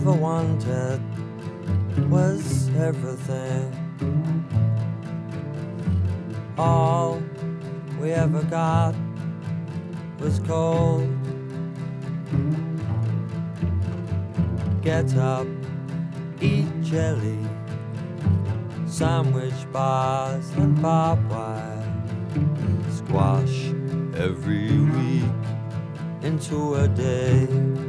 ever wanted was everything. All we ever got was cold. Get up, eat jelly, sandwich bars and barbed wire. Squash every week into a day.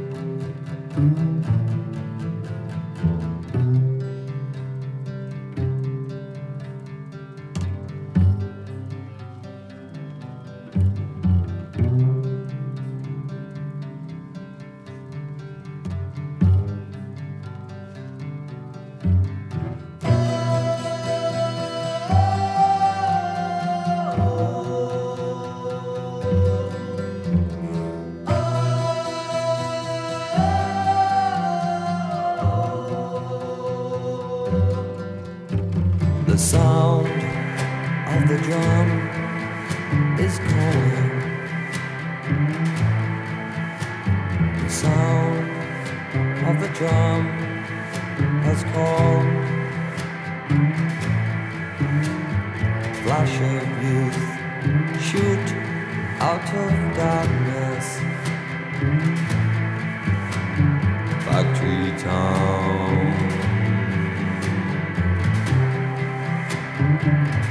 The sound of the drum is calling. The sound of the drum has called. Flash of youth shoot out of darkness. Factory town.